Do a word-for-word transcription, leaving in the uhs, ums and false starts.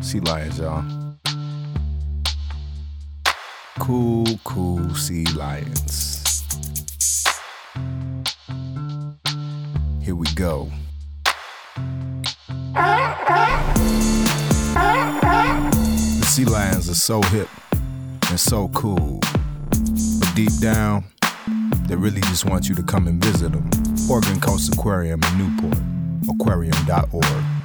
Sea lions, y'all. Cool, cool sea lions. Here we go. The sea lions are so hip and so cool, but deep down, they really just want you to come and visit them. Oregon Coast Aquarium in Newport, aquarium dot org.